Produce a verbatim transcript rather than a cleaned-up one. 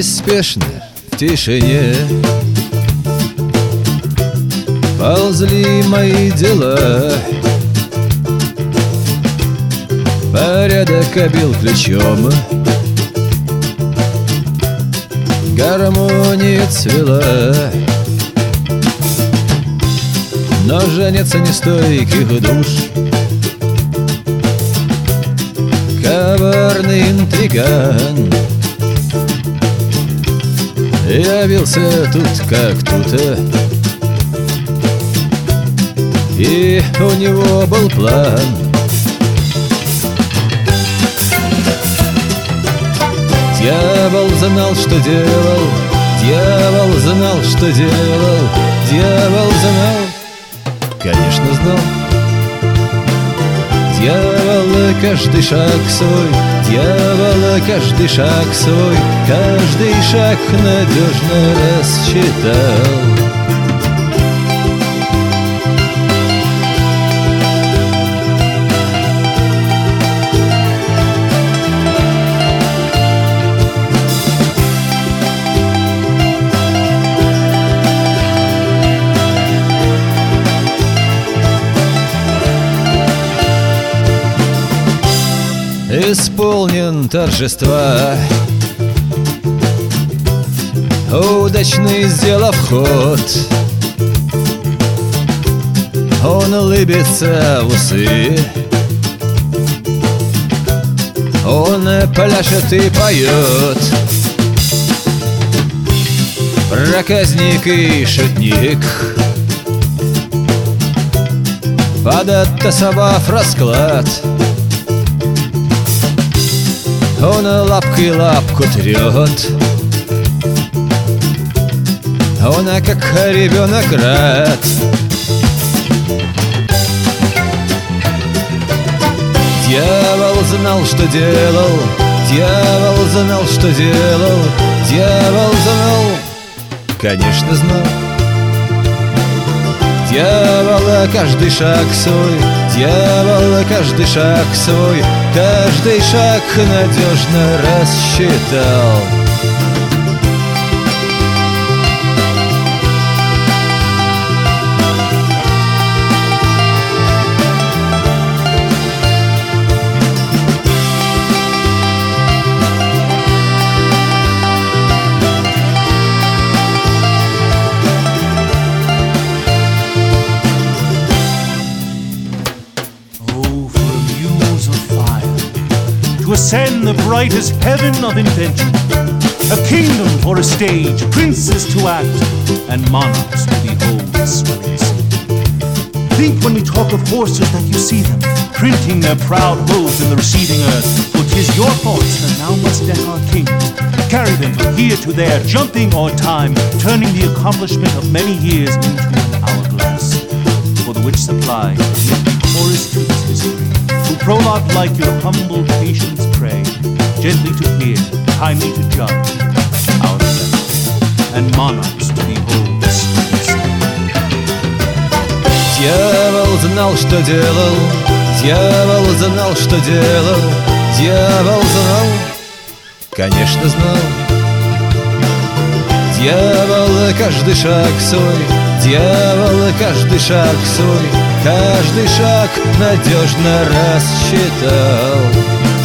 Неспешно, в тишине ползли мои дела. Порядок обил ключом, гармония цвела. Но женятся нестойких душ коварный интриган. Явился тут как тут, и у него был план. Дьявол знал, что делал, дьявол знал, что делал, дьявол знал, конечно знал. Дьявол каждый шаг свой, дьявол каждый шаг свой, каждый шаг надежно рассчитал. Исполнен торжества, удачный сделав ход, он улыбится в усы, он пляшет и поет. Проказник и шутник, подтасовав расклад, он лапкой лапку трет, он как ребенок рад. Дьявол знал, что делал, дьявол знал, что делал, дьявол знал, конечно знал. Дьявола каждый шаг свой, дьявола каждый шаг свой, каждый шаг надежно рассчитал. To ascend the brightest heaven of invention, a kingdom for a stage, princes to act, and monarchs to behold the swelling sea. Think when we talk of horses that you see them, printing their proud hooves in the receding earth, for 'tis your thoughts that now must deck our kings, carry them from here to there, jumping on time, turning the accomplishment of many years into an hourglass, for the which supply yet be chorus to this history, who prologue like your humble patience pray, gently to hear, kindly to judge our best, and monarchs to behold the swelling sea. Дьявол знал, что делал, дьявол знал, что делал, дьявол знал, конечно знал. Дьявол каждый шаг свой, дьявол каждый шаг свой, каждый шаг надежно рассчитал.